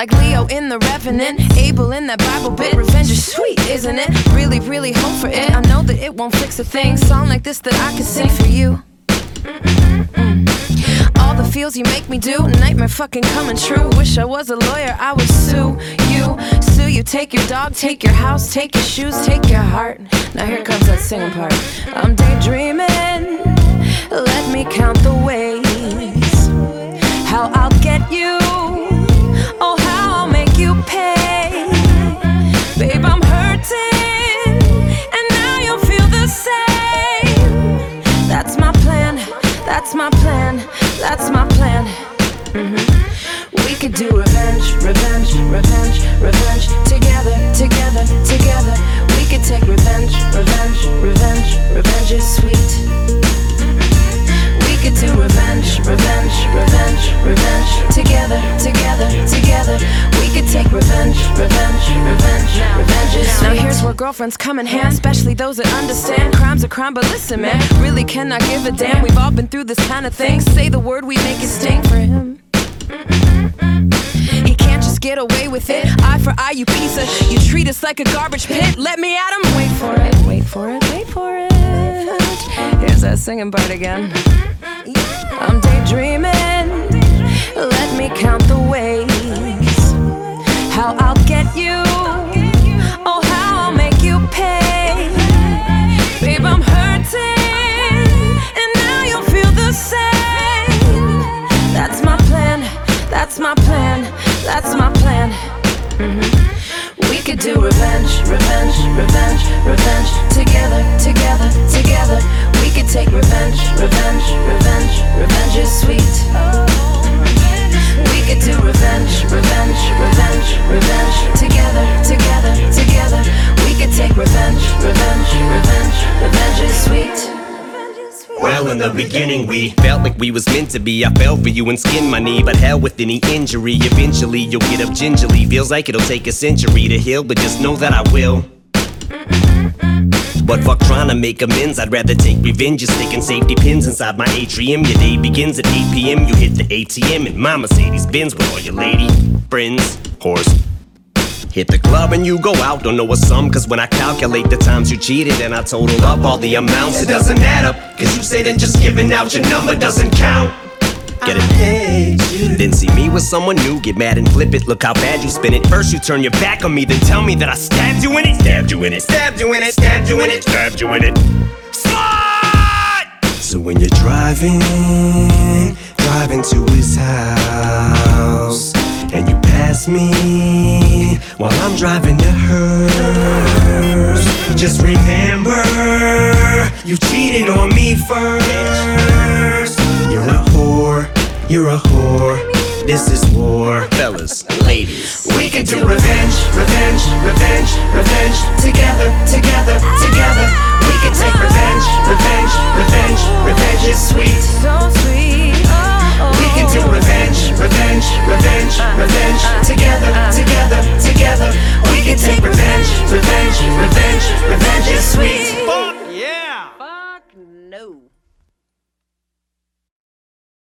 like Leo in The Revenant, Abel in that Bible bit. Revenge is sweet, isn't it? Really, really hope for it. I know that it won't fix a thing. Song like this that I can sing for you. All the feels you make me do, nightmare fucking coming true. Wish I was a lawyer, I would sue you. Sue you, take your dog, take your house, take your shoes, take your heart. Now here comes that singing part. I'm daydreaming, let me count the ways how I'll get you, oh how I'll make you pay. Babe, I'm hurting, and now you'll feel the same. That's my plan, that's my plan, that's my plan. We could do revenge, revenge, revenge, revenge. Together, together, together. We could take revenge, revenge, revenge, revenge is sweet. We could do revenge, revenge, revenge, revenge. Together, together, together. We could take revenge, revenge, revenge, revenge is sweet. Now here's where girlfriends come in hand, especially those that understand crime's a crime, but listen man, really cannot give a damn. We've all been through this kind of thing. Say the word, we make it sting for him. He can't just get away with it. Eye for eye, you piece of you treat us like a garbage pit. Let me at him. Wait for it, wait for it, wait for it. Here's that singing part again. I'm daydreaming, let me count the ways how I'll get you, oh how I'll make you pay. Babe, I'm hurting, and now you'll feel the same. That's my plan, that's my plan, that's my plan. We could do revenge, revenge, revenge, revenge. Together, together, together. We could take revenge, revenge, revenge, revenge is sweet. We could do revenge, revenge, revenge, revenge. Together, together, together. We could take revenge, revenge, revenge, revenge is sweet. Well, in the beginning we felt like we was meant to be. I fell for you and skinned my knee, but hell with any injury. Eventually you'll get up gingerly. Feels like it'll take a century to heal, but just know that I will. But fuck trying to make amends, I'd rather take revenge. You're sticking safety pins inside my atrium. Your day begins at 8 p.m. You hit the ATM in my Mercedes Benz with all your lady friends, whores. Hit the club and you go out, don't know a sum. Cause when I calculate the times you cheated and I total up all the amounts, it doesn't add up. Cause you say that just giving out your number doesn't count. Get it? Then see me with someone new, get mad and flip it. Look how bad you spin it. First you turn your back on me, then tell me that I stabbed you in it. Stabbed you in it, stabbed you in it, stabbed you in it, stabbed you in it. Slut! So when you're driving to his house, and you pass me while I'm driving to hers, just remember, you cheated on me first. You're a whore, you're a whore. This is war. Fellas, ladies, we can do revenge, revenge,